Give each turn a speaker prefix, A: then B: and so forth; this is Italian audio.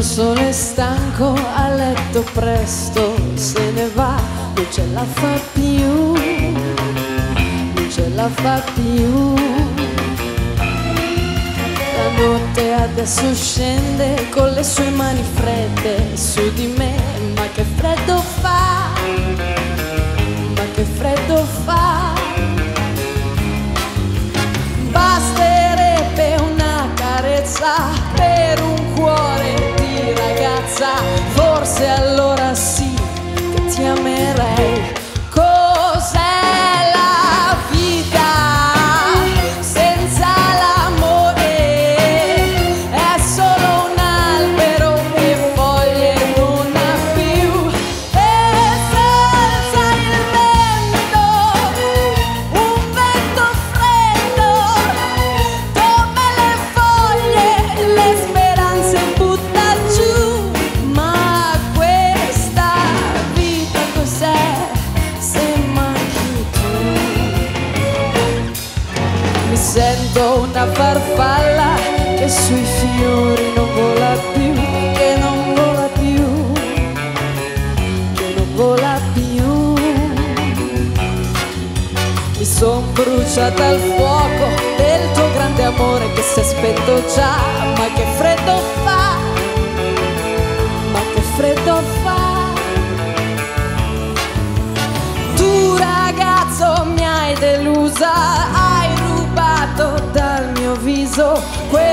A: solo e stanco, a letto presto se ne va, non ce la fa più, non ce la fa più. La notte adesso scende con le sue mani fredde su di me, ma che freddo fa, ma che freddo fa. Basterebbe una carezza per un cuore di ragazza, forse allora sì che ti amerei. Cos'è la vita senza l'amore? È solo un albero che foglie non ha più, e senza il vento, un vento freddo, come le foglie, le speranze butta giù. Ma questa vita cos'è se manchi tu? Mi sento una farfalla che sui fiori non vola più, che non vola più, che non vola più. Mi son bruciata al fuoco del tuo grande amore che si è spento già, ma che freddo fa, ma che freddo fa. Tu ragazzo mi hai delusa, hai rubato dal mio viso